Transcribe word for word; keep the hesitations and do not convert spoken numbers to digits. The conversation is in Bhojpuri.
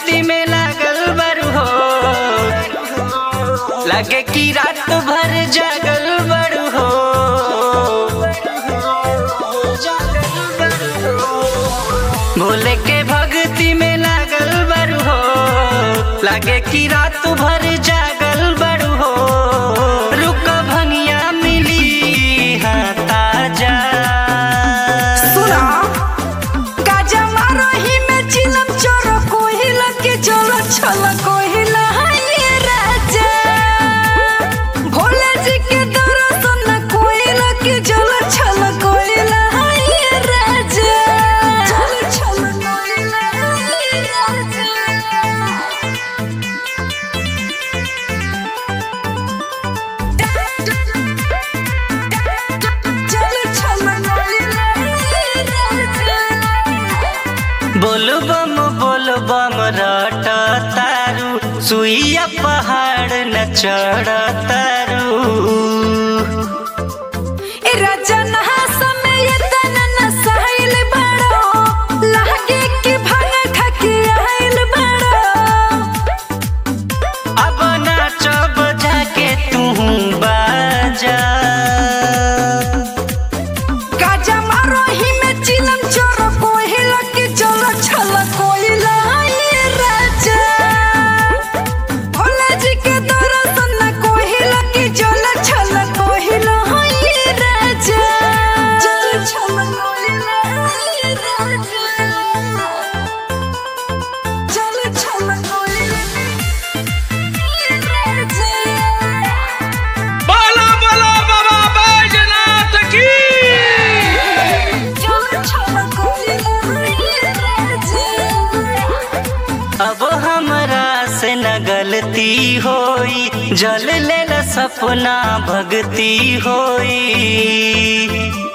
भक्ति में लागल बरू हो, लगे कि रात भर जागल बरू हो। भोले के भक्ति में लागल बरू हो, लगे कि रात भर जागल बरू हो। रुक भनिया मिली हाँ ताजा, सुना गाजा मारो ही में चिलम चोरो कोहिला के जोलो छला कोहिला हाय राजा। भोले जी के दर्शन कोहिला के जोलो छला कोहिला हाय राजा। जोलो छला कोहिला हाय राजा। जोलो छला कोहिला हाय राजा। बोल बम बोल बम रट तारू, सुइया पहाड़ न चढ़ तारू। ए राजा नहा समय तना न सहिल बड़ो, लागे कि भांग खा के आइल बड़ो। अब नाचब जाके तू बाजा, गाजा मारो ही में चिलम चोरो कोहिला के चलो छला कोहिला हाय राजा। भोले जी के दर्शन कोहिला के चलो छला कोहिला हाय राजा। चलो छला कोहिला हाय राजा। चलो छला कोहिला हाय राजा। बोलो बोलो बाबा बैजनाथ की। चलो छला कोहिला हाय राजा। अब हमरा से न गलती होई, जल ले सपना भगती होई।